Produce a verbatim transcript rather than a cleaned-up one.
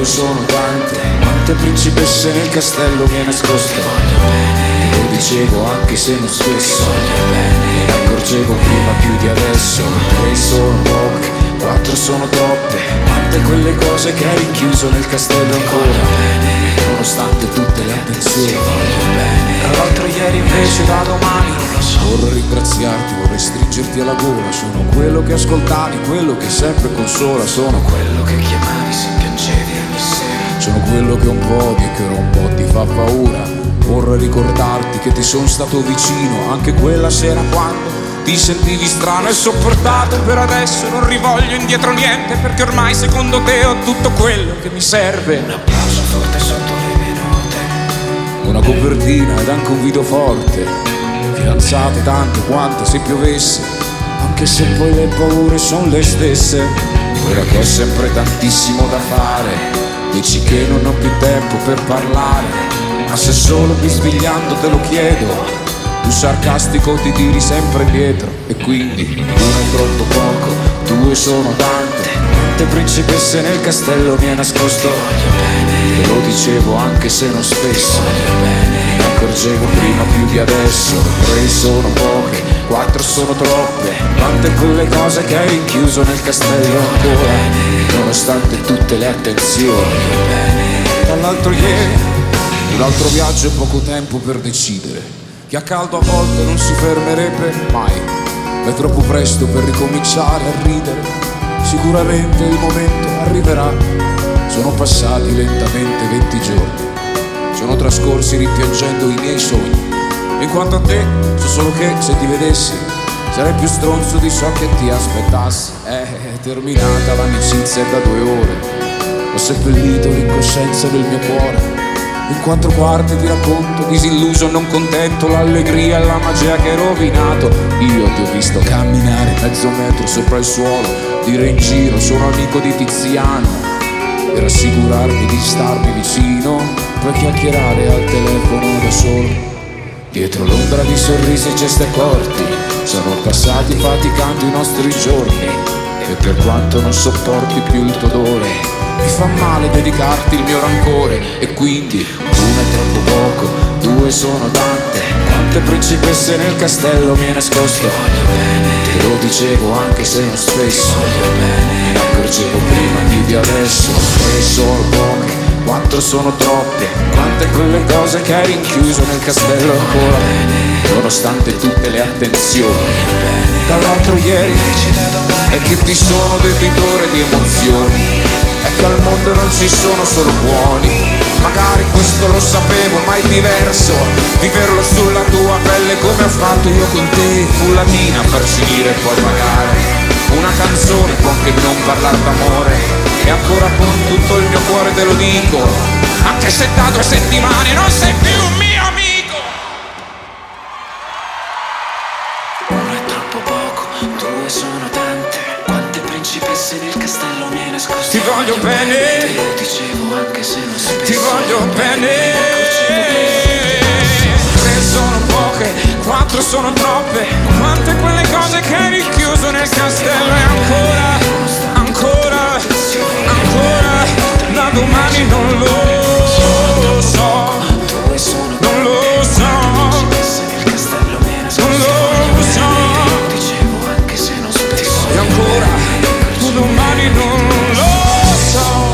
due sono tante, quante principesse nel castello mi hai nascosto. Te lo dicevo anche se non spesso, me ne accorgevo prima più di adesso. Tre sono poche, quattro sono troppe, quante quelle cose che hai rinchiuso nel castello ancora, nonostante tutte le attenzioni. Tra l'altro ieri invece da domani non lo so. Vorrei ringraziarti, vorrei stringerti alla gola. Sono quello che ascoltavi, quello che sempre consola. Sono quello che chiamavi se piangevi ogni sera. Sono quello che un po' di che ora un po' ti fa paura. Vorrei ricordarti che ti sono stato vicino anche quella sera quando ti sentivi strano e sopportato. Per adesso non rivoglio indietro niente, perché ormai secondo te ho tutto quello che mi serve. Un applauso forte sotto le mie note, una copertina ed anche un video forte, fidanzate tante quante se piovesse, anche se poi le paure sono le stesse. Quella che ho sempre tantissimo da fare, dici che non ho più tempo per parlare, ma se solo bisbigliando te lo chiedo, tu sarcastico ti tiri sempre dietro. E quindi uno è troppo poco, due sono tante, quante principesse nel castello mi hai nascosto. Te lo dicevo anche se non spesso, me ne accorgevo prima più di adesso. Tre sono poche, quattro sono troppe, quante quelle cose che hai rinchiuso nel castello ancora, nonostante tutte le attenzioni. Tra l'altro ieri, un altro viaggio e poco tempo per decidere. Chi ha caldo a volte non si fermerebbe mai, ma è troppo presto per ricominciare a ridere. Sicuramente il momento arriverà. Sono passati lentamente venti giorni, sono trascorsi rimpiangendo i miei sogni. E quanto a te, so solo che se ti vedessi sarei più stronzo di ciò che ti aspettassi. È terminata l'amicizia da due ore, ho seppellito l'incoscienza del mio cuore. In quattro quarti ti racconto, disilluso, non contento, l'allegria e la magia che hai rovinato. Io ti ho visto camminare mezzo metro sopra il suolo, dire in giro sono amico di Tiziano, per assicurarmi di starmi vicino, poi chiacchierare al telefono da solo. Dietro l'ombra di sorrisi e gesti corti sono passati faticando i nostri giorni, e per quanto non sopporti più il tuo odore, mi fa male dedicarti il mio rancore. E quindi uno è troppo poco, due sono tante, quante principesse nel castello mi hai nascosto. Te lo dicevo anche se non spesso, me ne accorgevo prima più di adesso. Tre sono poche, quattro sono troppe, quante quelle cose che hai rinchiuso nel castello ancora, nonostante tutte le attenzioni. Dall'altro ieri è che ti sono debitore di emozioni, è che al mondo non ci sono solo buoni. Magari questo lo sapevo, ma è diverso viverlo sulla tua pelle come ho fatto io con te. Fu latina per finire e poi pagare una canzone può anche non parlare d'amore, e ancora con tutto il mio cuore te lo dico, anche se da due settimane non sei più un mio amico. Uno è troppo poco, due sono tante, quante principesse nel castello mi hai nascosto. Ti voglio bene, te lo dicevo anche se non spesso, ti voglio bene. Tre sono poche, quattro sono troppe, quante quelle cose che hai rinchiuso nel castello. E ancora, ancora, ancora, da domani non lo so, non lo so, non lo so. E ancora, tu domani non lo so.